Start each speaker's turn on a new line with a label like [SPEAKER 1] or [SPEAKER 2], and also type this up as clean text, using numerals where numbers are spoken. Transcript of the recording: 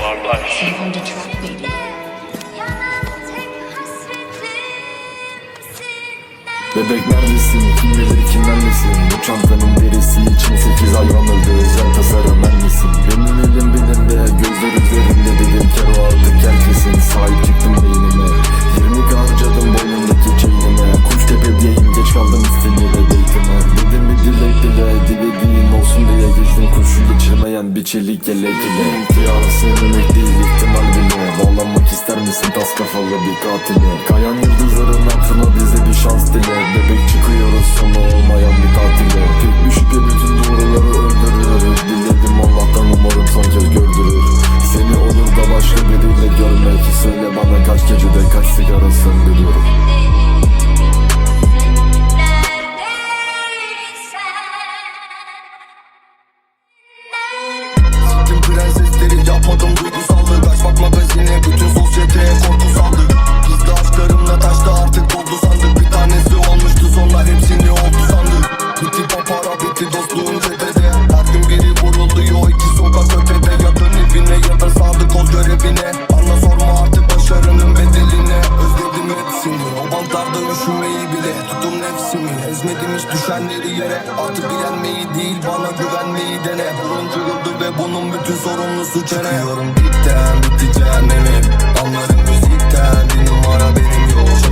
[SPEAKER 1] Barbaş.
[SPEAKER 2] Bebek neredesin? Kim bilir kimlerlesin? Bu çantanın derisi için 8 hayvan öldü. Özel tasarım misin? Benim elim bilimde, gözler üzerinde. Dedim kero artık herkesin. Sahip çıktım beynime. 20 harcadım boynumdaki çeynime. Kuştepe diyeyim, geç kaldım istinlere date'ime. Dedim bir dilek dile, dilediğin olsun diye gezdim kurşun geçirmeyen bir çelik yelek ile. İntihara sığınmak değil ihtimal bile. Bağlanmak ister misin tas kafalı bir katile? Kayan yıldızların altına bize bir şans dile. Bebek çıkıyoruz sonu olmayan bir tatile. Tek bir şüphe bütün doğruları öldürür. Diledim Allah'tan umarım son kez gördürür. Seni olur da başka biriyle görmek. Söyle bana kaç gecede kaç sigara söndürür.
[SPEAKER 3] Siktim prensesleri, yapmadım duygusallık. Açmak magazine, bütün sosyeteye korku saldık. Gizli aşklarımla taştı artık doldu sandık. Bir tanesi olmuştu sonra hepsini oldu sandık. Bitti papara, bitti dostluğun cephede. Her gün biri vuruluyor iki sokak ötede. Ya dön evine ya da sadık ol görevine. Anla sorma artık başarının bedeline. Özledim hepsini, o bantlarda üşümeyi bile. Tuttum nefsimi, ezmedim hiç düşenleri yere. Artık direnmeyi değil bana güvenmeyi dene. Buruncu yıldı ve bunun bütün sorumlusu çene. Çıkıyorum dipten, bitti cehennemim. Anlarım müzikten, bir numara benim yok.